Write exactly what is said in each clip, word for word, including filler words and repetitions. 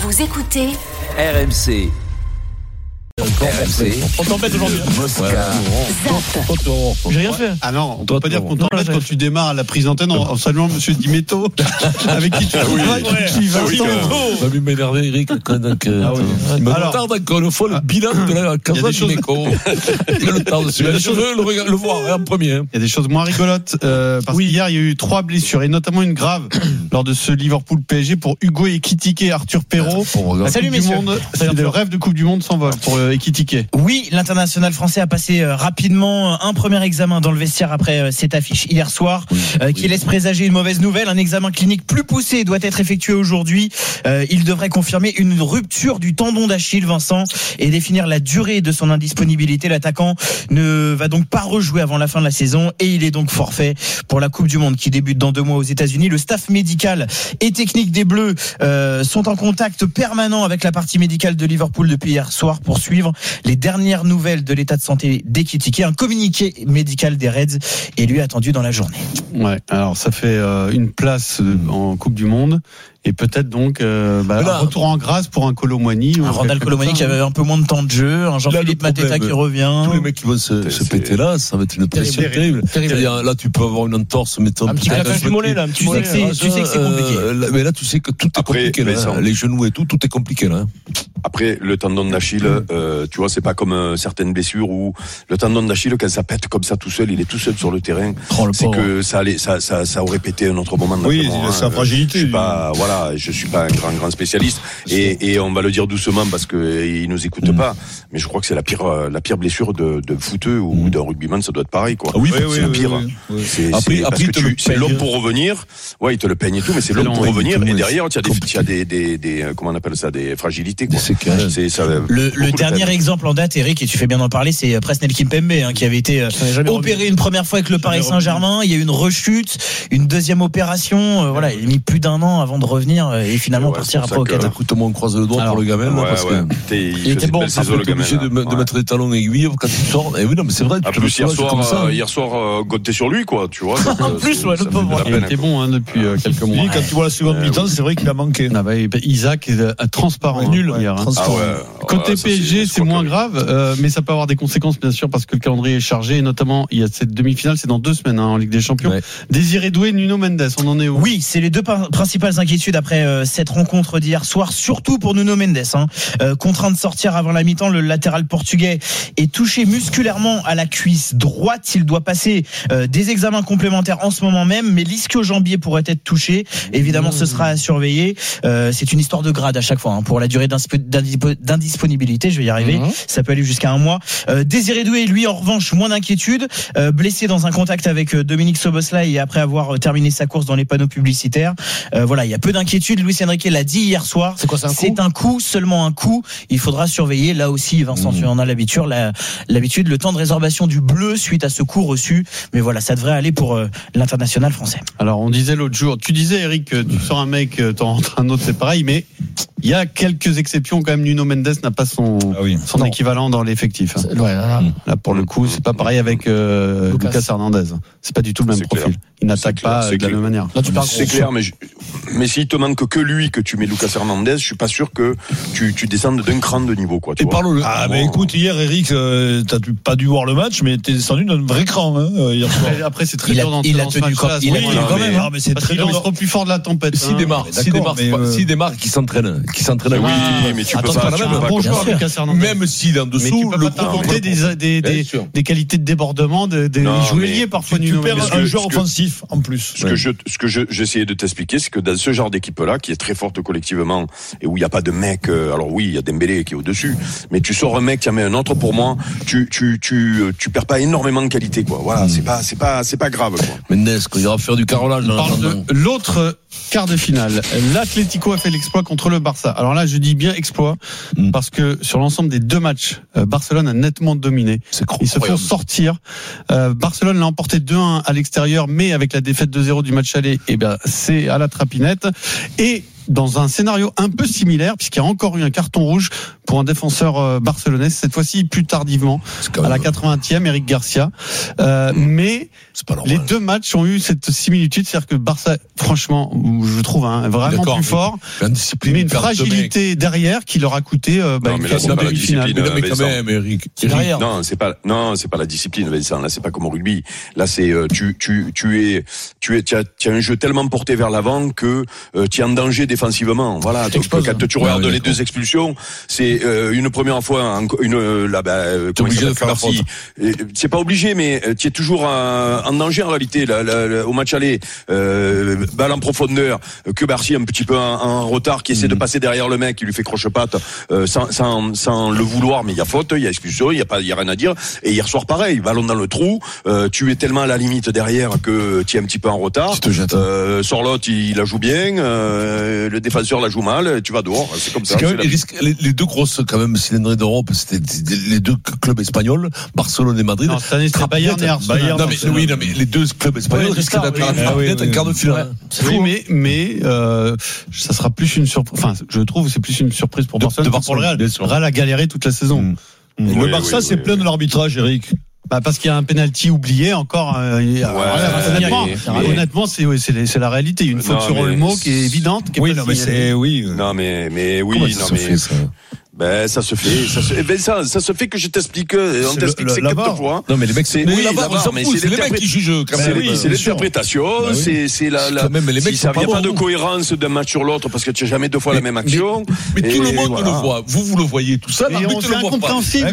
Vous écoutez R M C. R M C. On t'embête aujourd'hui. Mosca. Zap. J'ai rien fait. Ah non, on peut pas dire qu'on t'embête Non, quand tu démarres à la prise d'antenne en, en saluant Monsieur Dimetto, avec qui tu travailles depuis vingt ans. Ça va m'énerver, Eric. Donc, euh, Ah oui. il me Alors, retarde encore une fois le bilan de la il y a Casa des choses- Gineco. Il le tarde dessus. Je veux le, rega- le voir hein, en premier. hein. Il y a des choses moins rigolotes, euh, parce Oui. qu'hier il y a eu trois blessures, et notamment une grave lors de ce Liverpool P S G pour Hugo Ekitike et Arthur Perrault. Bon, regarde. La Salut, Coupe du messieurs. Monde, Salut, c'est le Arthur. rêve de Coupe du Monde s'envole pour euh, Ekitike. Oui, l'international français a passé euh, rapidement un premier examen dans le vestiaire après euh, cette affiche hier soir, euh, qui laisse présager une mauvaise nouvelle. Un examen clinique plus poussé doit être effectué aujourd'hui. Euh, il devrait confirmer une rupture du tendon d'Achille, Vincent, et définir la durée de son indisponibilité. L'attaquant ne va donc pas rejouer avant la fin de la saison et il est donc forfait pour la Coupe du Monde qui débute dans deux mois aux États-Unis. Le staff médical et technique des Bleus euh, sont en contact permanent avec la partie médicale de Liverpool depuis hier soir pour suivre les dernières nouvelles de l'état de santé d'Ekitike. Un communiqué médical des Reds est lui attendu dans la journée. Ouais, alors ça fait euh, une place euh, en Coupe du Monde, et peut-être donc euh, bah, Là, un retour en grâce pour un Colomwani. Un Randal Colomani qui avait un peu moins de temps de jeu, un Jean-Philippe Là, le Mateta problème, qui revient. Tous les mecs qui vont se, se péter là, ça va être une pression terrible. terrible. C'est-à-dire, là, tu peux avoir une entorse, mettons. Un petit peut-être claquage un du mollet, là, un petit Tu sais mollet, que c'est, hein. tu sais que c'est compliqué. Euh, là, mais là, tu sais que tout est Après, compliqué, là. Vincent. Les genoux et tout, tout est compliqué, là. Après, le tendon d'Achille, euh, tu vois, c'est pas comme euh, certaines blessures où le tendon d'Achille, quand ça pète comme ça tout seul, il est tout seul sur le terrain. Oh, le c'est pauvre. que ça allait, ça, ça, ça aurait pété un autre moment. Oui, d'après moi, c'est sa hein. fragilité. Je suis pas, voilà, je suis pas un grand, grand spécialiste. Et, et on va le dire doucement parce que il nous écoute pas. Mais je crois que c'est la pire, euh, la pire blessure de, de footeux ou d'un rugbyman, ça doit être pareil, quoi. Ah oui, c'est oui, la oui, pire. oui, oui. C'est, Après- c'est, après, parce il que te le tu, c'est paye. l'homme pour revenir. Ouais, il te le peigne et tout, mais c'est l'homme long, pour oui, revenir. tout, Et oui. derrière, tu as des, Compliqué. tu as des, des, des, euh, comment on appelle ça, des fragilités, quoi. Des séquelles. C'est, ça, Le, le beaucoup de dernier peine. exemple en date, Eric, et tu fais bien d'en parler, c'est Presnel Kimpembe, hein, qui avait été euh, opéré une première fois avec le Paris Saint-Germain. Il y a eu une rechute, une deuxième opération. Euh, voilà, il a mis plus d'un an avant de revenir euh, et finalement Ouais, partir c'est après pour au ça que- Qatar. Écoute, moi, on croise le doigt Alors, pour le gamin, là, Ouais, parce ouais. que. T'es- il Il faisait était une bon. belle Après, saison, t'es le gamin, obligé de, là. me- de Ouais. mettre les talons aiguilles quand tu sors. Et oui, non, mais c'est vrai. En tu te le plus, hier sois, c'est soir, comme ça. euh, hier soir, euh, compter sur lui, quoi, tu vois. En plus, ouais, le pauvre. Il était bon hein, depuis euh, quelques mois. Lui, quand tu vois la seconde Euh, mi-temps, c'est vrai qu'il a manqué. Ah bah, Isaac est euh, transparent, Ouais, hein, nul, hier, hein. Ah ouais. Côté Ouais, ça, P S G, je c'est crois moins que- grave, euh, mais ça peut avoir des conséquences, bien sûr, parce que le calendrier est chargé, et notamment, il y a cette demi-finale, c'est dans deux semaines, hein, en Ligue des Champions. Ouais. Désiré Doué, Nuno Mendes, on en est où? Oui, c'est les deux par- principales inquiétudes après euh, cette rencontre d'hier soir, surtout pour Nuno Mendes. Hein. Euh, contraint de sortir avant la mi-temps, le latéral portugais est touché musculairement à la cuisse droite. Il doit passer euh, des examens complémentaires en ce moment même, mais l'ischio-jambier pourrait être touché. Évidemment, ce sera à surveiller. Euh, c'est une histoire de grade à chaque fois, hein, pour la durée d'insp- d'indispo- d'indisponibilité. Je vais y arriver. Mhm. Ça peut aller jusqu'à un mois. Euh, Désiré Doué, lui, en revanche, moins d'inquiétude. Euh, blessé dans un contact avec euh, Dominique Szoboszlai et après avoir euh, terminé sa course dans les panneaux publicitaires. Euh, voilà, il y a peu d'inquiétude. Luis Enrique l'a dit hier soir. C'est quoi, c'est un coup C'est un coup, seulement un coup. Il faudra surveiller. Là aussi, Vincent, tu en as l'habitude, la- l'habitude, le temps de réservation du bleu suite à ce coup reçu. Mais voilà, ça devrait aller pour euh, l'international français. Alors, on disait l'autre jour, tu disais, Eric, que tu sors un mec, euh, t'en rentres un autre, c'est pareil, mais il y a quelques exceptions quand même. Nuno Mendes n'a pas son, Ah oui. son Non. équivalent dans l'effectif. hein. Ouais, là, Là, pour le coup, c'est pas pareil avec euh, Lucas. Lucas Hernandez. C'est pas du tout le même C'est clair. profil. Il n'attaque C'est clair, pas c'est de la clair. même manière. là, tu parles C'est clair, mais je- mais s'il te manque que lui, que tu mets Lucas Hernandez, je suis pas sûr que tu, tu descendes d'un cran de niveau, quoi. Tu Et vois. parle-le. Ah, mais écoute, hier, Eric, euh, t'as dû- pas dû voir le match, mais t'es descendu d'un vrai cran, hein, euh, hier soir. Après, après, c'est très Il a- dur d'entrer il a dans ce tenu match-là, quand- à ce il a moment-là. tenu quand mais- même. hein. Ah, mais c'est Parce très qu'il dur. est plus fort de la tempête. S'il hein. démarre, s'il d'accord, démarre, mais, pas- euh, s'il démarre, qui s'entraîne, qui s'entraîne à Oui, oui. mais tu Attends, peux pas, c'est tu pas peux la pas. même. Bon Bien joueur, sûr. Lucas Hernandez. Même s'il est en Mais dessous, tu peux le pas t'inventer des, des, Bien des, sûr. des qualités de débordement, de, de Non, jouer mais lié parfois Tu Nuno perds Mendes. un que- joueur ce que- offensif, en plus. Ce que je, ce que je, j'essayais de t'expliquer, c'est que dans ce genre d'équipe-là, qui est très forte collectivement, et où il n'y a pas de mec, euh, alors oui, il y a Dembélé qui est au-dessus, mais tu sors un mec, tu en mets un autre, pour moi, tu, tu, tu, euh, tu perds pas énormément de qualité, quoi. Voilà, c'est pas, c'est pas, c'est pas grave, quoi. Mendes, quand il ira faire du carrelage dans On parle l'entendant. de l'autre quart de finale. L'Atlético a fait l'exploit contre le Barça. Alors là, je dis bien exploit, Mm. parce que sur l'ensemble des deux matchs, euh, Barcelone a nettement dominé. C'est Ils se font incroyable. sortir. Euh, Barcelone l'a emporté deux un à l'extérieur, mais avec la défaite deux zéro du match aller, eh bien, c'est à la trapinette. Et dans un scénario un peu similaire, puisqu'il y a encore eu un carton rouge pour un défenseur euh, barcelonais, cette fois-ci plus tardivement, à la quatre-vingtième, Eric Garcia. Euh, mais les deux matchs ont eu cette similitude, c'est-à-dire que Barça, franchement, je trouve hein, vraiment D'accord, plus fort, mais, mais une fragilité derrière qui leur a coûté euh, bah, non, une mais là, c'est pas la demi-finale. discipline. mais quand même, Eric. Derrière. Non, c'est pas non, c'est pas la discipline, Vincent. Là, c'est pas comme au rugby. Là, c'est euh, tu tu tu es tu es tu as, tu as un jeu tellement porté vers l'avant que euh, tu es en danger défensivement. Voilà. Donc, quand hein. tu regardes ouais, les deux expulsions, c'est euh, une première fois une là bah tu es obligé de faire la faute. C'est pas obligé, mais tu es toujours en, en danger en réalité. Là, là, là, au match aller, euh, balle en profondeur, que Barcy un petit peu en, en retard, qui essaie mmh. de passer derrière le mec, qui lui fait croche-patte euh, sans, sans sans le vouloir, mais il y a faute, il y a expulsion, il y a pas, il y a rien à dire. Et hier soir pareil, ballon dans le trou, euh, tu es tellement à la limite derrière que tu es un petit peu en retard. Euh, Sorloth, il, il la joue bien, euh, le défenseur la joue mal, tu vas dehors. C'est comme ça. C'est quand même les, risques, les, les deux grosses quand même cylindrées d'Europe, c'était les deux clubs espagnols, Barcelone et Madrid. Non, cette année, c'est Bayern et Arsenal. Bayern, non, mais, oui, non, mais les deux clubs espagnols oui, risquent d'être oui, oui, oui, un quart de finale. Oui, mais mais euh, ça sera plus une surprise. Enfin, je trouve c'est plus une surprise pour Barcelone que pour le Real. Le Real a galéré toute la saison. Mmh. Mmh. Oui, le Barça, oui, c'est oui, plein oui. de l'arbitrage, Eric. Bah parce qu'il y a un penalty oublié encore. Euh, ouais, honnêtement, mais, honnêtement, c'est oui, c'est, c'est la réalité. Une faute sur le mot qui est évidente. Qui est oui, non, mais c'est oui. Non, mais mais oui, Comment non ça mais. Se fait, ça Ben ça se fait, ça se, ben ça, ça se fait que je t'explique, on c'est t'explique le, c'est la quelques fois. Non mais les mecs, c'est oui, oui, la la barre, mais c'est, c'est c'est les mecs qui jugent. Quand c'est, même. oui, c'est l'interprétation, bah, oui. c'est c'est la, la même, mais les mecs si ça, sont y a pas pas bons. de cohérence d'un match sur l'autre parce que tu as jamais deux fois mais, la même action. Mais, mais tout le monde voilà. le voit. Vous vous le voyez tout ça. Et on, c'est incompréhensible.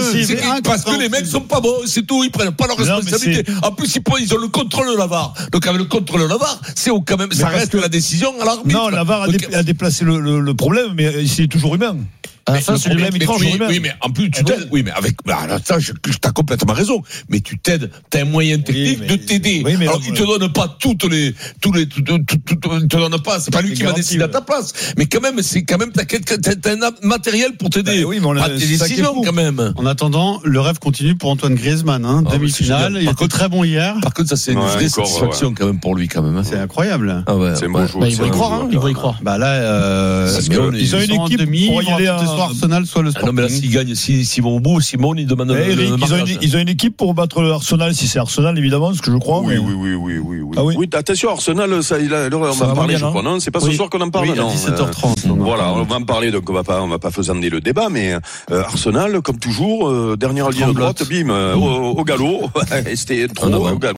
Parce que les mecs sont pas bons, c'est tout. Ils prennent pas leur responsabilité. En plus, ils ont le contrôle de la V A R. Donc avec le contrôle de la V A R, c'est quand même, ça reste la décision à l'arbitre. Non, la V A R a déplacé le problème, mais c'est toujours humain. Ah, ça, c'est problème, étrange, oui, oui, mais en plus, tu t'aides. Oui, mais avec, bah, ça, je, je, t'as complètement raison. Mais tu t'aides, t'as un moyen technique oui, de t'aider. Oui, alors, il te donne pas toutes les, tous les, tout, tout, tout, tout, il te donne pas, c'est pas lui qui va décider à ta place. Mais quand même, c'est quand même, t'as, t'as, t'as un matériel pour t'aider. Bah, oui, mais on a tes décisions, quand même. En attendant, le rêve continue pour Antoine Griezmann, hein, ah, demi-finale. Il était très bon hier. Par contre, ça, c'est une ouais, vraie satisfaction, ouais. quand même, pour lui, quand même. C'est incroyable. Ah ouais. C'est bon joueur. Il va y croire, hein. Il va y croire. Bah là, euh, ils ont une équipe pour y aller ce soir Arsenal, soit le Ah non, mais là, s'ils gagnent, s'ils si vont au bout, Simon, il demande hey, le, Eric, le ils, ont une, ils ont une équipe pour battre Arsenal, si c'est Arsenal, évidemment, ce que je crois. Oui, mais... oui, oui, oui, oui, oui. Ah oui. oui, attention, Arsenal, ça, il a, on va en parler, je crois, non? C'est pas ce oui. soir qu'on en parle, oui, non? À dix-sept heures trente. Euh, voilà, on va en parler, donc on va pas, on va pas faisander le débat, mais, euh, Arsenal, comme toujours, euh, dernière ligne de droite, bim, euh, au, au galop. C'était trop, au galop.